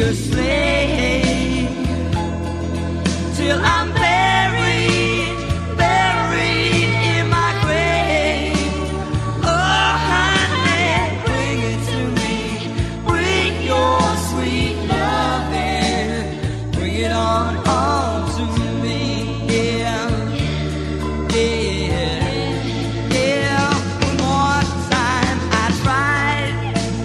your slave till I'm buried, buried in my grave. Oh, honey, bring it to me. Bring your sweet loving. Bring it on to me. Yeah, yeah, yeah. One more time I tried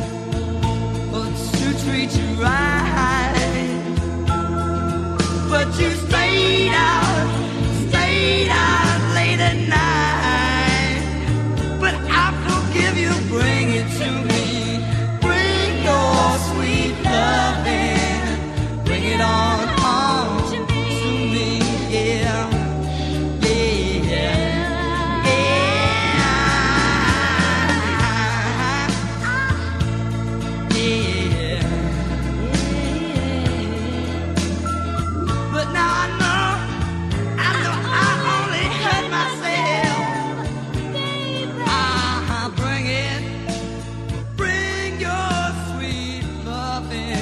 to treat you right, but you stayed out late at night. But I forgive you, bring it to me. Bring your sweet loving. Bring it on to me, yeah, yeah, yeah, yeah. But now I know I only hurt myself. Bring your sweet loving.